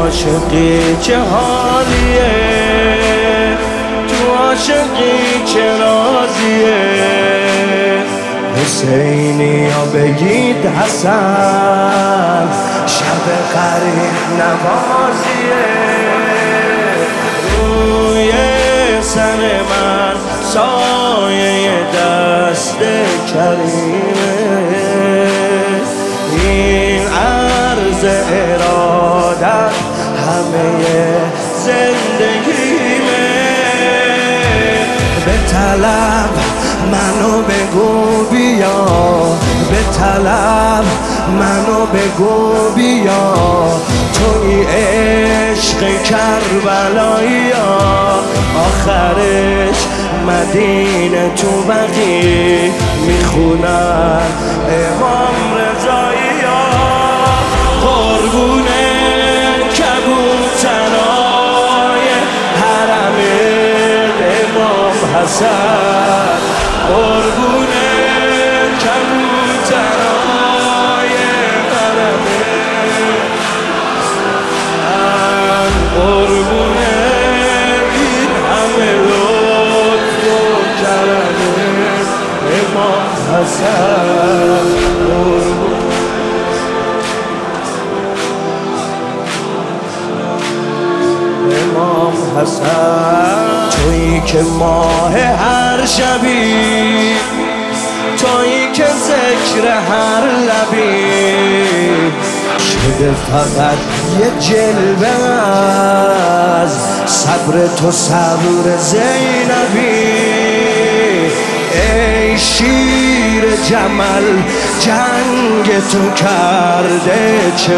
عاشقی چه حالیه، تو عاشقی چه رازیه. حسینی ها بگید حسن شب قریب نمازیه. روی سر من سایه دست کریمه، این عرض ارادت همه زندگیمه. به طلب منو بگو بیا، به طلب منو بگو بیا، توی عشق کربلایی ها، آخرش مدینه تو بقی میخونن امام رضایی ها. قربونه کبوترای حرم امام حسن، قربونه کبوترای حرم، قربونه این همه لطف و کرم امام حسن. امام حسن تویی که ماه هر شبی، تویی که ذکر هر لبی، شده فقط یه جلوه از صبر تو صبر زینبی. ای شیر جمل جنگ تو کرده چه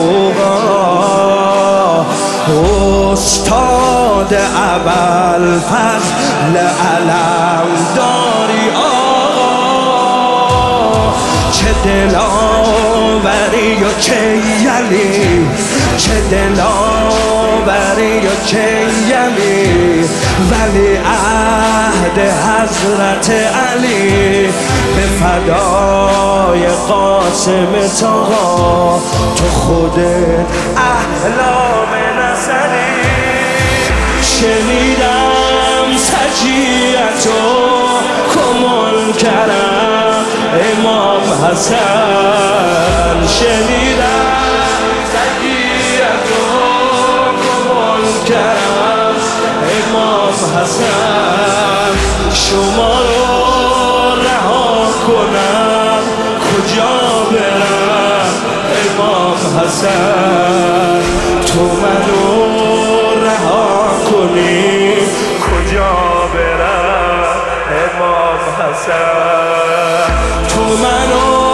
غوغا، استاد ابوالفضل علم داری آقا. چه دلاوری و چه یلی، چه دلاوری و چه یلی، ولی عهد حضرت علی به فدای قاسم طاها، تو خودت احلام نظری. شنیدم سجیتو کمال کرم امام حسن، شنیدم سجیتو کمال کرم امام حسن. شما رو رها کنم کجا برم امام حسن، تو منو رها کنی کجا برم امام حسن، تو منو